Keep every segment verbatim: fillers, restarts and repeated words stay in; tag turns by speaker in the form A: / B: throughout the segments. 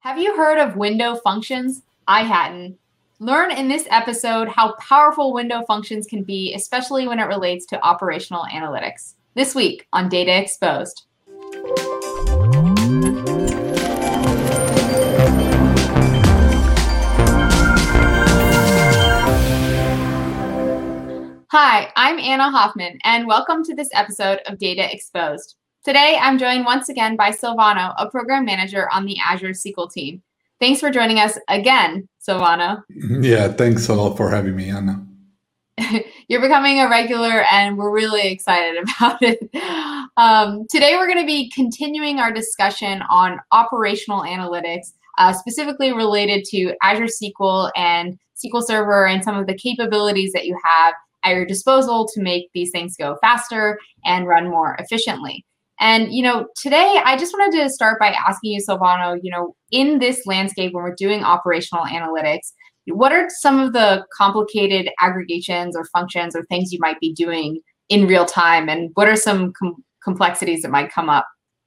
A: Have you heard of window functions? I hadn't. Learn in this episode how powerful window functions can be, especially when it relates to operational analytics. This week on Data Exposed. Hi, I'm Anna Hoffman, and welcome to this episode of Data Exposed. Today, I'm joined once again by Silvano, a program manager on the Azure S Q L team. Thanks for joining us again, Silvano.
B: Yeah, thanks a lot for having me, Anna.
A: You're becoming a regular, and we're really excited about it. Um, today, we're going to be continuing our discussion on operational analytics, uh, specifically related to Azure S Q L and S Q L Server and some of the capabilities that you have at your disposal to make these things go faster and run more efficiently. And, you know, today I just wanted to start by asking you, Silvano, you know, in this landscape when we're doing operational analytics, what are some of the complicated aggregations or functions or things you might be doing in real time? And what are some com- complexities that might come up?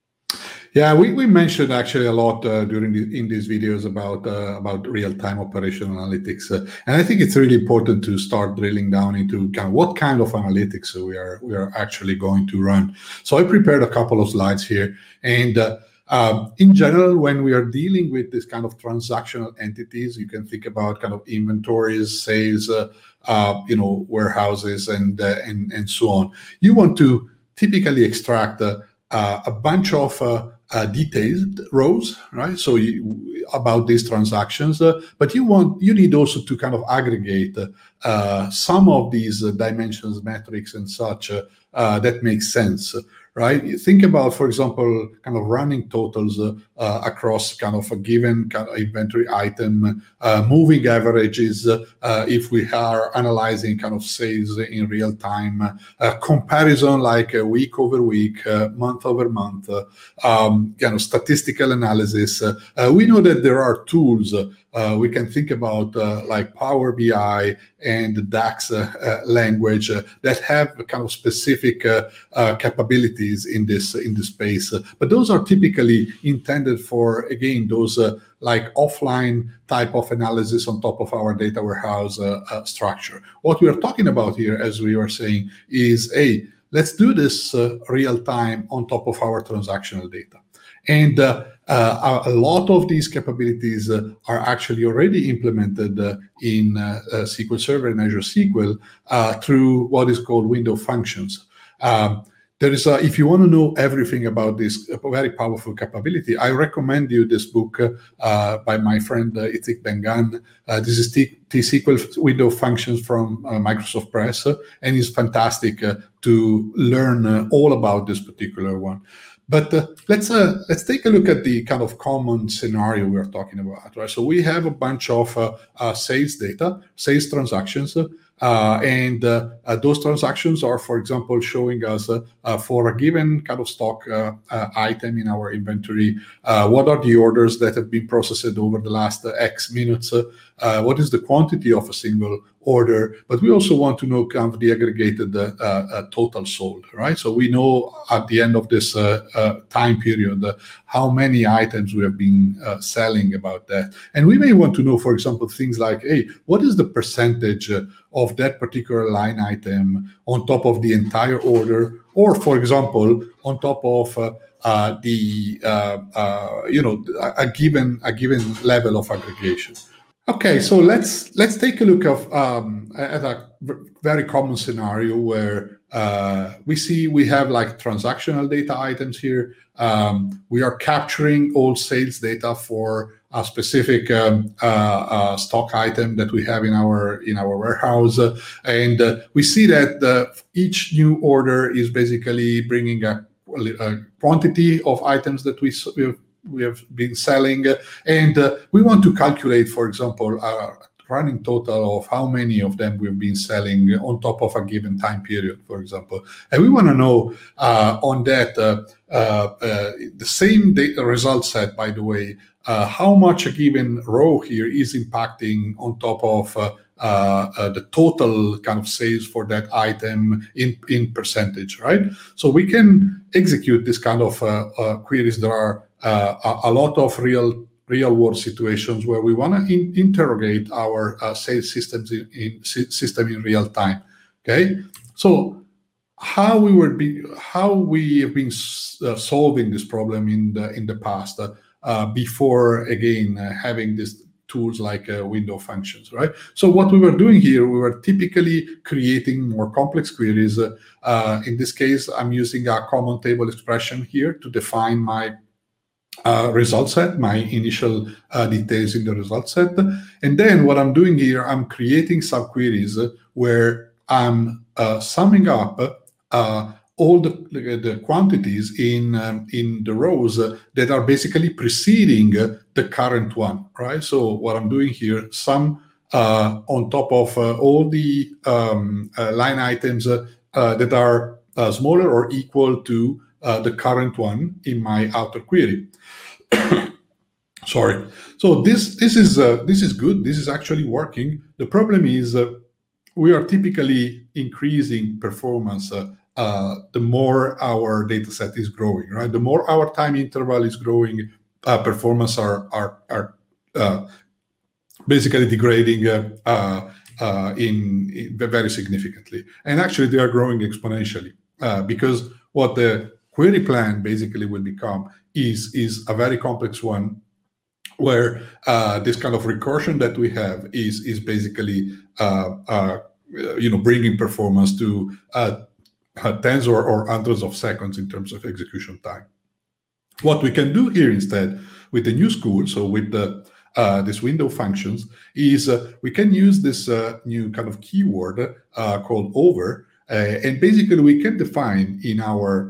B: Yeah, we, we mentioned actually a lot uh, during the, in these videos about uh, about real-time operational analytics, uh, and I think it's really important to start drilling down into kind of what kind of analytics we are we are actually going to run. So I prepared a couple of slides here, and uh, um, in general, when we are dealing with this kind of transactional entities, you can think about kind of inventories, sales, uh, uh, you know, warehouses, and uh, and and so on. You want to typically extract uh, uh, a bunch of uh, Uh, detailed rows, right? So you, about these transactions, uh, but you want you need also to kind of aggregate uh, some of these uh, dimensions, metrics, and such uh, uh, that makes sense, right? You think about, for example, kind of running totals uh, uh, across kind of a given kind of inventory item, uh, moving averages uh, uh, if we are analyzing kind of sales in real time, uh, comparison like uh, week over week, uh, month over month. Uh, um, you know, statistical analysis. Uh, uh, we know that there are tools uh, uh, we can think about uh, like Power B I and DAX uh, uh, language uh, that have kind of specific uh, uh, capabilities in this in this space. Uh, but those are typically intended for, again, those uh, like offline type of analysis on top of our data warehouse uh, uh, structure. What we are talking about here, as we were saying, is a let's do this uh, real time on top of our transactional data. And uh, uh, a lot of these capabilities uh, are actually already implemented uh, in uh, uh, S Q L Server and Azure S Q L uh, through what is called window functions. Um, there is, a, if you want to know everything about this very powerful capability, I recommend you this book uh, by my friend uh, Itzik Ben-Gan. Uh, this is T- T-S Q L Window Functions from uh, Microsoft Press, uh, and it's fantastic uh, to learn uh, all about this particular one. But uh, let's uh, let's take a look at the kind of common scenario we're talking about, right? So we have a bunch of uh, uh, sales data, sales transactions, uh, and uh, uh, those transactions are, for example, showing us uh, uh, for a given kind of stock uh, uh, item in our inventory, uh, what are the orders that have been processed over the last uh, X minutes, uh, uh, what is the quantity of a single order, but we also want to know kind of the aggregated uh, uh, total sold, right? So we know at the end of this uh, uh, time period uh, how many items we have been uh, selling about that. And we may want to know, for example, things like, hey, what is the percentage uh, of that particular line item on top of the entire order, or, for example, on top of uh, uh, the, uh, uh, you know, a, a given a given level of aggregation. Okay, so let's let's take a look of um, at a very common scenario where uh, we see we have like transactional data items here. Um, we are capturing all sales data for a specific um, uh, uh, stock item that we have in our in our warehouse, uh, and uh, we see that uh, each new order is basically bringing a, a quantity of items that we we we have been selling, and uh, we want to calculate, for example, a running total of how many of them we've been selling on top of a given time period, for example. And we want to know uh, on that uh, uh, uh, the same data result set, by the way, uh, how much a given row here is impacting on top of uh, uh, uh, the total kind of sales for that item in, in percentage, right? So we can execute this kind of uh, uh, queries. There are uh, a, a lot of real real-world situations where we want to in interrogate our uh, sales systems in, in system in real time. Okay, so how we were be how we have been uh, solving this problem in the in the past uh, uh, before again uh, having these tools like uh, window functions, right? So what we were doing here, we were typically creating more complex queries. Uh, uh, in this case, I'm using a common table expression here to define my uh, result set, my initial uh, details in the result set. And then what I'm doing here, I'm creating subqueries where I'm uh, summing up uh, all the, the quantities in, um, in the rows uh, that are basically preceding uh, the current one, right? So what I'm doing here, sum uh, on top of uh, all the um, uh, line items uh, uh, that are uh, smaller or equal to uh, the current one in my outer query. Sorry. So this this is uh, this is good. This is actually working. The problem is uh, we are typically increasing performance uh, uh, the more our data set is growing, right? The more our time interval is growing, uh, performance are are are uh, basically degrading uh, uh, uh, in, in very significantly, and actually they are growing exponentially uh, because what the query plan basically will become is is a very complex one, where uh, this kind of recursion that we have is is basically uh, uh, you know bringing performance to uh, tens or, or hundreds of seconds in terms of execution time. What we can do here instead with the new school, so with the uh, this window functions, is uh, we can use this uh, new kind of keyword uh, called over, uh, and basically we can define in our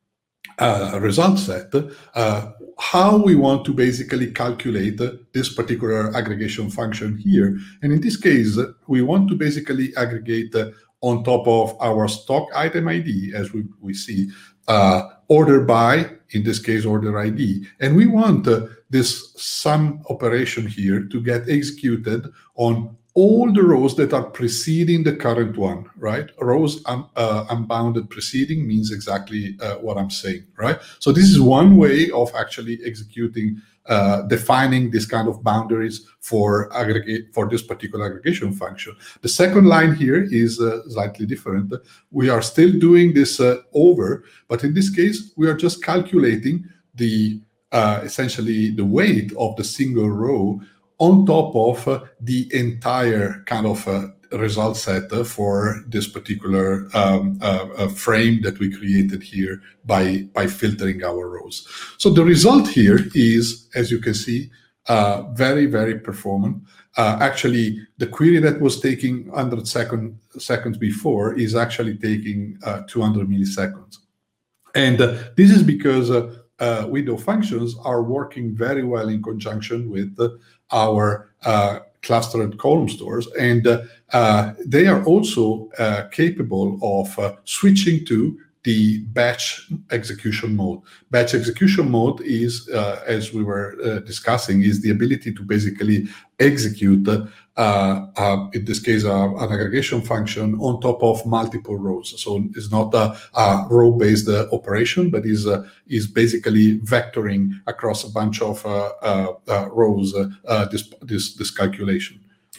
B: uh, result set uh, how we want to basically calculate this particular aggregation function here. And in this case, we want to basically aggregate on top of our stock item I D, as we, we see, uh, order by, in this case, order I D. And we want uh, this sum operation here to get executed on all the rows that are preceding the current one, right? Rows un, uh, unbounded preceding means exactly uh, what I'm saying, right? So this is one way of actually executing, uh, defining this kind of boundaries for aggregate for this particular aggregation function. The second line here is uh, slightly different. We are still doing this uh, over, but in this case, we are just calculating the uh, essentially the weight of the single row on top of uh, the entire kind of uh, result set uh, for this particular um, uh, uh, frame that we created here by, by filtering our rows. So the result here is, as you can see, uh, very, very performant. Uh, actually, the query that was taking one hundred second, seconds before is actually taking uh, two hundred milliseconds. And uh, this is because uh, uh, window functions are working very well in conjunction with uh, our uh, clustered column stores, and uh, uh, they are also uh, capable of uh, switching to the batch execution mode. Batch execution mode is, uh, as we were uh, discussing, is the ability to basically execute, uh, uh, in this case, uh, an aggregation function on top of multiple rows. So it's not a, a row-based uh, operation, but is uh, is basically vectoring across a bunch of uh, uh, uh, rows uh, uh, this, this this calculation.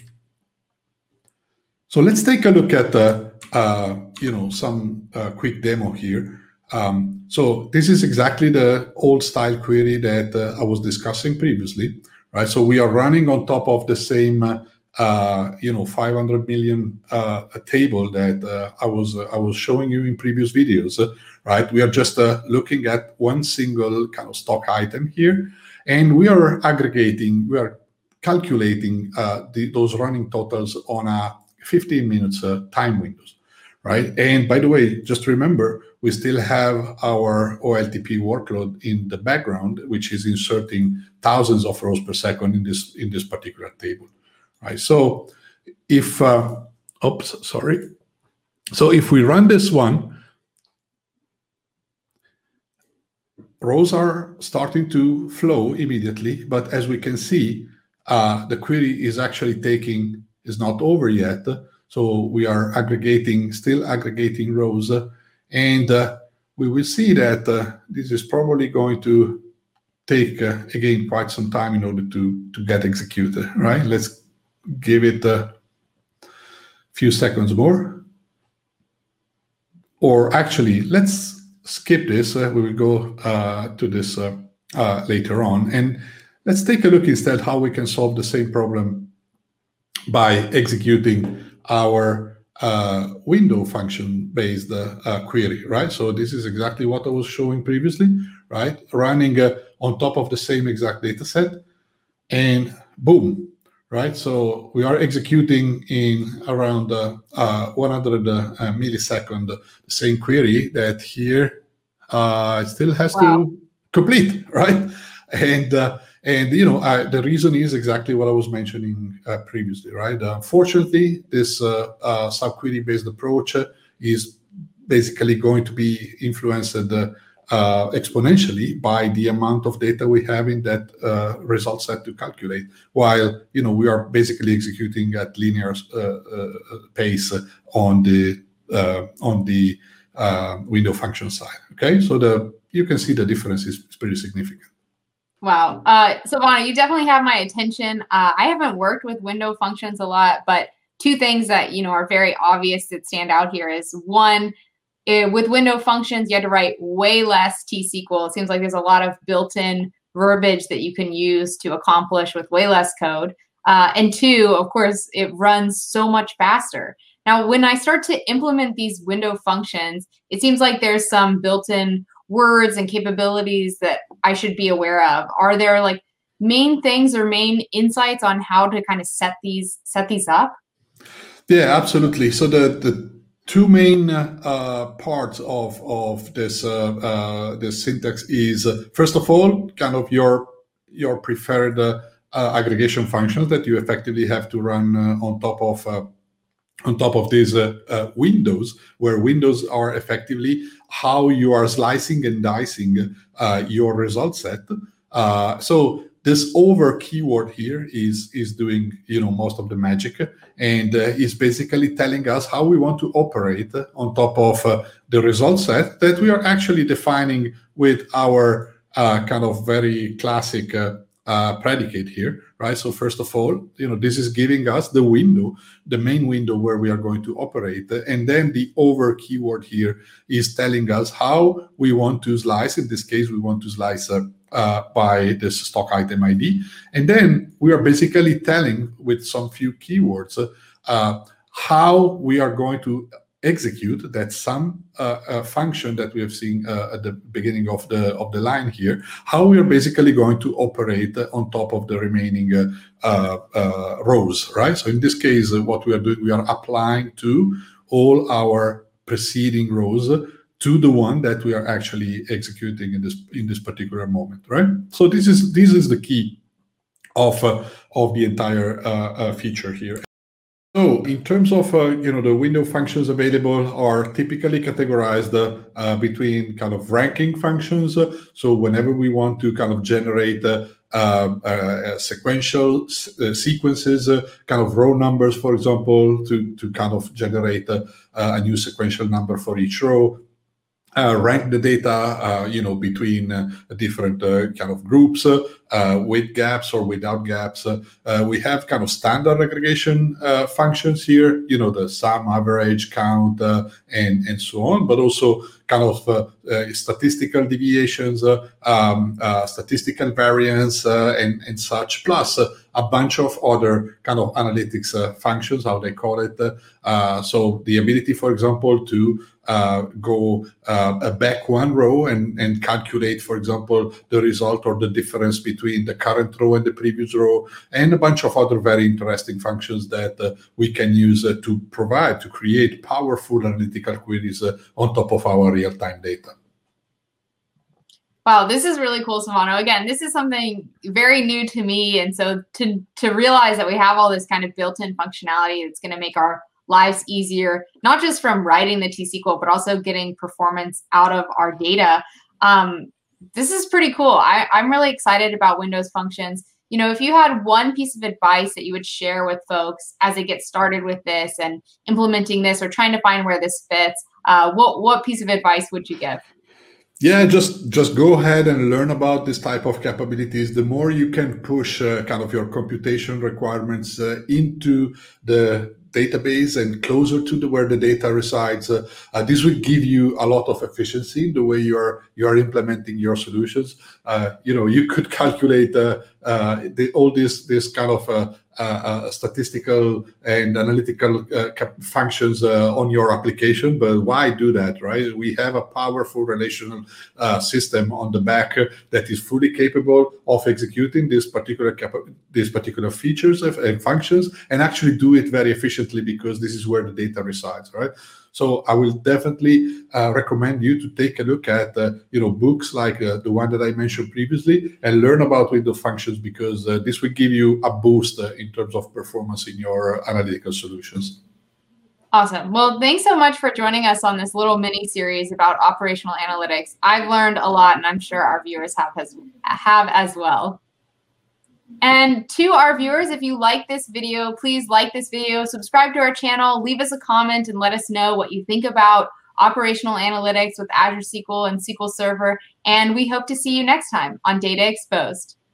B: So let's take a look at uh, uh, you know some uh, quick demo here. Um, so this is exactly the old style query that uh, I was discussing previously, right? So we are running on top of the same uh, uh, you know five hundred million uh, a table that uh, I was uh, I was showing you in previous videos, uh, right? We are just uh, looking at one single kind of stock item here, and we are aggregating, we are calculating uh, the, those running totals on a fifteen minutes uh, time windows, right? And by the way, just remember, we still have our O L T P workload in the background, which is inserting thousands of rows per second in this in this particular table, right? So if, uh, oops, sorry. So if we run this one, rows are starting to flow immediately, but as we can see, uh, the query is actually taking, is not over yet. So we are aggregating, still aggregating rows, uh, and uh, we will see that uh, this is probably going to take, uh, again, quite some time in order to, to get executed, right? Let's give it a few seconds more. Or actually, let's skip this. Uh, we will go uh, to this uh, uh, later on. And let's take a look instead how we can solve the same problem by executing our uh, window function-based uh, uh, query, right? So this is exactly what I was showing previously, right? Running uh, on top of the same exact data set, and boom, right? So we are executing in around uh, uh, one hundred uh, millisecond the same query that here uh, it still has wow. to complete, right? And uh, and you know uh, the reason is exactly what I was mentioning uh, previously, right? Uh, unfortunately, this uh, uh, subquery-based approach uh, is basically going to be influenced uh, uh, exponentially by the amount of data we have in that uh, result set to calculate. While you know we are basically executing at linear uh, uh, pace on the uh, on the uh, window function side. Okay, so the you can see the difference is, is pretty significant.
A: Wow. Uh, Silvano, you definitely have my attention. Uh, I haven't worked with window functions a lot, but two things that, you know, are very obvious that stand out here is one, it, with window functions, you had to write way less T S Q L. It seems like there's a lot of built-in verbiage that you can use to accomplish with way less code. Uh, and two, of course, it runs so much faster. Now, when I start to implement these window functions, it seems like there's some built-in words and capabilities that I should be aware of. Are there like main things or main insights on how to kind of set these set these up?
B: Yeah, absolutely. So the the two main uh, parts of of this uh, uh, this syntax is uh, first of all kind of your your preferred uh, uh, aggregation functions that you effectively have to run uh, on top of. Uh, on top of these uh, uh, windows, where windows are effectively how you are slicing and dicing uh, your result set. Uh, so this over keyword here is is doing you know most of the magic, and uh, is basically telling us how we want to operate on top of uh, the result set that we are actually defining with our uh, kind of very classic uh, Uh, predicate here, right? So first of all, you know, this is giving us the window, the main window where we are going to operate. And then the over keyword here is telling us how we want to slice. In this case, we want to slice uh, uh, by this stock item I D. And then we are basically telling with some few keywords uh, how we are going to execute that some uh, uh, function that we have seen uh, at the beginning of the of the line here, how we are basically going to operate uh, on top of the remaining uh, uh, uh, rows, right? So in this case, uh, what we are doing, we are applying to all our preceding rows uh, to the one that we are actually executing in this in this particular moment, right? So this is this is the key of uh, of the entire uh, uh, feature here. So in terms of, uh, you know, the window functions available are typically categorized uh, between kind of ranking functions. So whenever we want to kind of generate uh, uh, sequential uh, sequences, uh, kind of row numbers, for example, to, to kind of generate uh, a new sequential number for each row. Uh, rank the data, uh, you know, between uh, different uh, kind of groups uh, uh, with gaps or without gaps. Uh, uh, we have kind of standard aggregation uh, functions here, you know, the sum, average, count, uh, and and so on. But also kind of uh, uh, statistical deviations, uh, um, uh, statistical variance, uh, and and such. Plus uh, a bunch of other kind of analytics uh, functions, how they call it. Uh, so the ability, for example, to Uh, go uh, back one row and, and calculate, for example, the result or the difference between the current row and the previous row, and a bunch of other very interesting functions that uh, we can use uh, to provide, to create powerful analytical queries uh, on top of our real-time data.
A: Wow, this is really cool, Silvano. Again, this is something very new to me. And so to, to realize that we have all this kind of built-in functionality that's going to make our lives easier, not just from writing the T S Q L, but also getting performance out of our data. Um, this is pretty cool. I, I'm really excited about Windows functions. You know, if you had one piece of advice that you would share with folks as they get started with this and implementing this or trying to find where this fits, uh, what, what piece of advice would you give?
B: Yeah, just just go ahead and learn about this type of capabilities. The more you can push uh, kind of your computation requirements uh, into the database and closer to the where the data resides, uh, uh, this will give you a lot of efficiency in the way you are you are implementing your solutions. Uh, you know, you could calculate uh, uh, the, all this this kind of uh, uh, uh, statistical and analytical uh, functions uh, on your application, but why do that, right? We have a powerful relational uh, system on the back uh, that is fully capable of executing this particular cap- these particular features of, and functions, and actually do it very efficiently because this is where the data resides, right? So I will definitely uh, recommend you to take a look at uh, you know books like uh, the one that I mentioned previously and learn about Windows functions, because uh, this will give you a boost uh, in terms of performance in your uh, analytical solutions.
A: Awesome. Well, thanks so much for joining us on this little mini series about operational analytics. I've learned a lot, and I'm sure our viewers have as, have as well. And to our viewers, if you like this video, please like this video, subscribe to our channel, leave us a comment, and let us know what you think about operational analytics with Azure S Q L and S Q L Server. And we hope to see you next time on Data Exposed.